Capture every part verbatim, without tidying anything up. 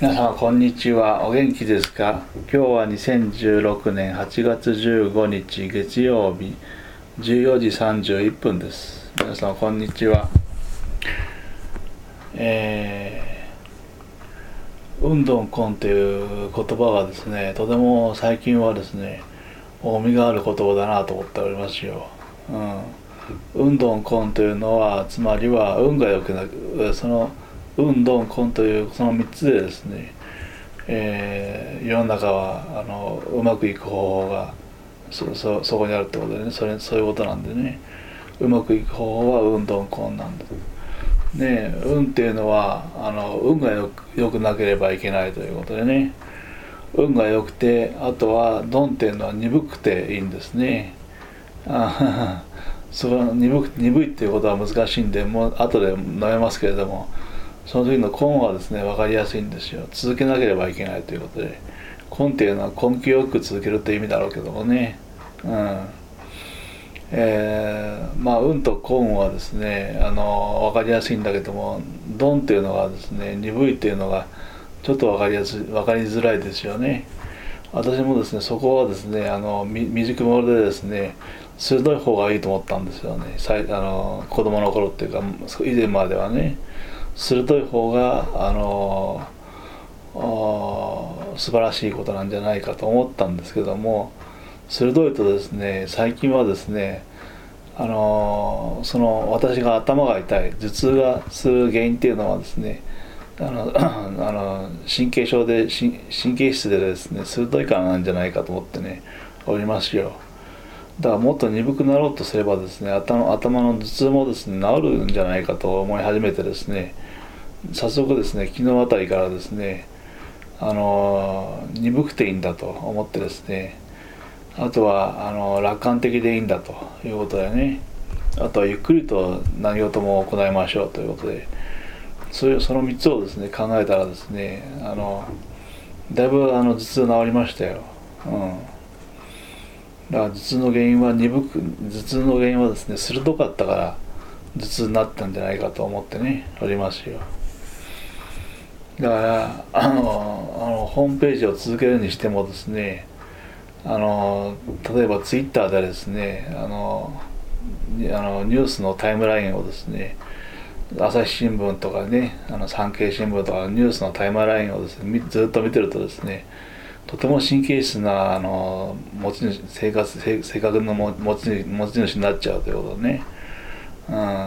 皆様こんにちは。お元気ですか？今日はにせんじゅうろくねんはちがつじゅうごにち月曜日じゅうよじさんじゅういっぷんです。皆様こんにちは。えー、運動根という言葉がですね、とても最近はですね、重みがある言葉だなと思っておりますよ。うん、運動根というのは、つまりは運が良くなく、その運動根というそのみっつでですね、えー、世の中はあのうまくいく方法が そ, そ, そこにあるってことでね、それそういうことなんでね、うまくいく方法は運動根なんだ。ね、運っていうのはあの運がよく、よくなければいけないということでね、運が良くて、あとは鈍っていうのは鈍くていいんですね。あそれは鈍く鈍いっていうことは難しいんで、もう後で述べますけれども、その時の根はですね、分かりやすいんですよ。続けなければいけないということで、根っていうのは根気よく続けるという意味だろうけどもね、うんえー、まあ運と根はですね、あの分かりやすいんだけども、鈍っていうのがですね、鈍いっていうのがちょっと分かりやすい、分かりづらいですよね。私もですね、そこはですね、あの未熟者でですね、鋭い方がいいと思ったんですよね。あの子供の頃っていうか以前まではね、鋭い方があの素晴らしいことなんじゃないかと思ったんですけども、鋭いとですね、最近はですね、あのその私が頭が痛い、頭痛がする原因っていうのはですね、あのあの神経症で神経質でですね、鋭いからなんじゃないかと思ってねおりますよ。だからもっと鈍くなろうとすればですね、頭, 頭の頭痛もですね治るんじゃないかと思い始めてですね、早速ですね、昨日あたりからですね、あの鈍くていいんだと思ってですね、あとはあの楽観的でいいんだということでね、あとはゆっくりと何事も行いましょうということで、そういうそのみっつをですね考えたらですね、あのだいぶあの頭痛治りましたよ。うんだから頭痛の原因は鈍く頭痛の原因はですね、鋭かったから頭痛になったんじゃないかと思ってねおりますよ。だからあのあのホームページを続けるにしてもですね、あの例えばツイッターでですね、あのあのニュースのタイムラインをですね、朝日新聞とかね、あの産経新聞とかニュースのタイムラインをですねずっと見てるとですね、とても神経質なあの持ち主生活性格の持ち主持ち主になっちゃうということでね、うん、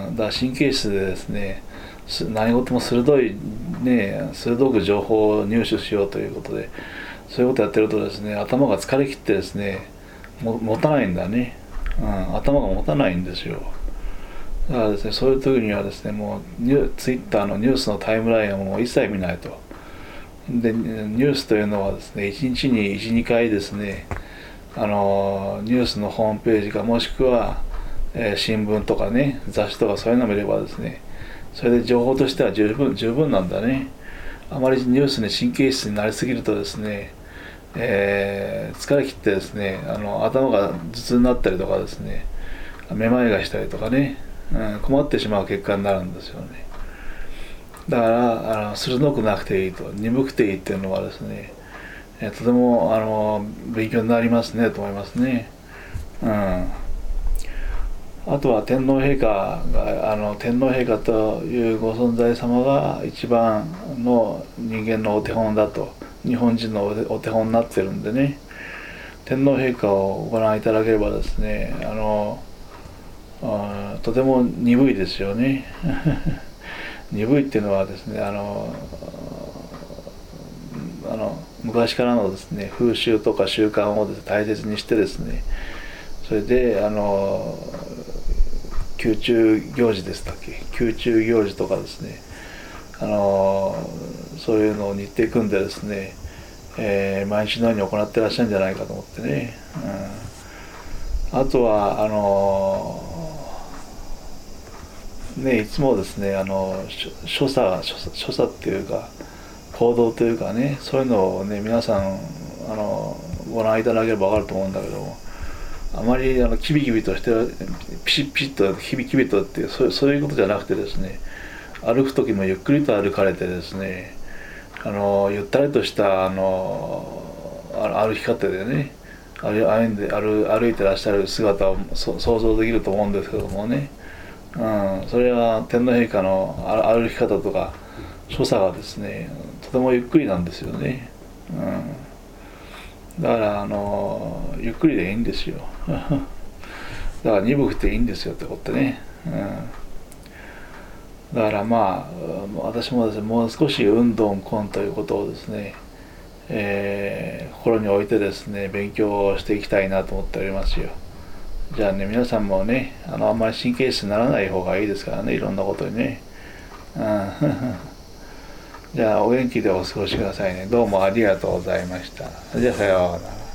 だから神経質でですね、何事も鋭いね鋭く情報を入手しようということで、そういうことやってるとですね、頭が疲れ切ってですね、も持たないんだね、うん、頭が持たないんですよ。だからですね、そういう時にはですね、もうニュツイッターのニュースのタイムラインはもう一切見ないと。でニュースというのはですね、いちにちにいち、にかいですね、あのニュースのホームページか、もしくは、えー、新聞とかね、雑誌とかそういうのを見ればですね、それで情報としては十分十分なんだね。あまりニュースに神経質になりすぎるとですね、えー、疲れ切ってですね、あの頭が頭痛になったりとかですね、めまいがしたりとかね、うん、困ってしまう結果になるんですよね。だからあの鋭くなくていいと、鈍くていいっていうのはですね、えとてもあの勉強になりますねと思いますね。うん、あとは天皇陛下があの天皇陛下というご存在様が一番の人間のお手本だと、日本人のお手本になってるんでね、天皇陛下をご覧いただければですね、あのあとても鈍いですよね。鈍いっていうのはですね、あのあの昔からのですね風習とか習慣をです、ね、大切にしてですね、それであの宮中行事ですだっけ宮中行事とかですね、あのそういうのを日程組んでですね、えー、毎日のように行ってらっしゃるんじゃないかと思ってね、うん、あとはあのね、いつもですね、あの所作所作っていうか行動というかね、そういうのをね皆さんあのご覧いただければ分かると思うんだけども、あまりあのキビキビとしてピシッピシッとキビキビとっていうそう、そういうことじゃなくてですね、歩く時もゆっくりと歩かれてですね、 あのゆったりとしたあの歩き方でね歩んで歩歩いてらっしゃる姿を想像できると思うんですけどもね、うん、それは天皇陛下の歩き方とか所作がですねとてもゆっくりなんですよね、うん、だからあのゆっくりでいいんですよだから鈍くていいんですよってことね、うん、だからまあ私もですねもう少し運動根ということをですね、えー、心に置いてですね勉強していきたいなと思っておりますよ。じゃあね皆さんもねあのあんまり神経質にならない方がいいですからねいろんなことにね、うん、じゃあお元気でお過ごしくださいね。どうもありがとうございました。じゃあさようなら。